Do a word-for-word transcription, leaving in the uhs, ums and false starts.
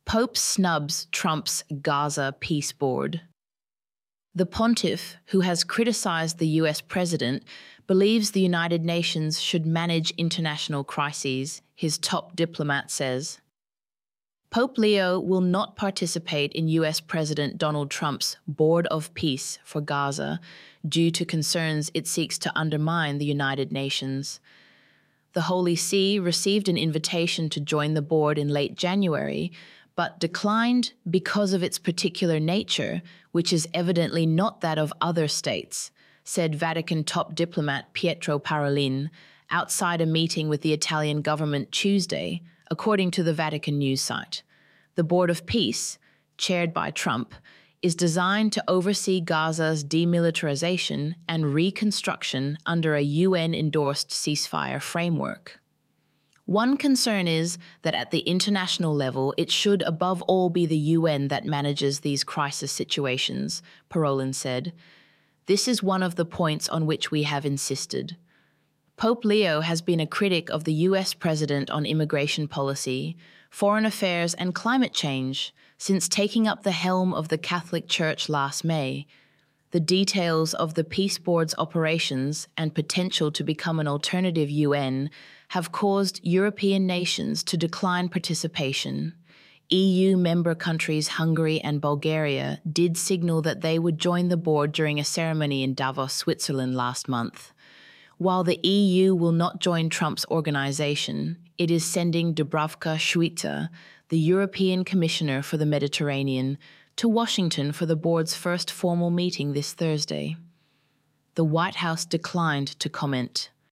Pope snubs Trump's Gaza Peace Board. The pontiff, who has criticized the U S president, believes the United Nations should manage international crises, his top diplomat says. Pope Leo will not participate in U S President Donald Trump's Board of Peace for Gaza due to concerns it seeks to undermine the United Nations. The Holy See received an invitation to join the board in late January, but declined because of its particular nature, which is evidently not that of other states, said Vatican top diplomat Pietro Parolin outside a meeting with the Italian government Tuesday, according to the Vatican news site. The Board of Peace, chaired by Trump, is designed to oversee Gaza's demilitarization and reconstruction under a U N-endorsed ceasefire framework. One concern is that at the international level, it should above all be the U N that manages these crisis situations, Parolin said. This is one of the points on which we have insisted. Pope Leo has been a critic of the U S president on immigration policy, foreign affairs, and climate change since taking up the helm of the Catholic Church last May. The details of the Peace Board's operations and potential to become an alternative U N have caused European nations to decline participation. E U member countries Hungary and Bulgaria did signal that they would join the board during a ceremony in Davos, Switzerland last month. While the E U will not join Trump's organization, it is sending Dubravka Šuica, the European Commissioner for the Mediterranean, to Washington for the board's first formal meeting this Thursday. The White House declined to comment.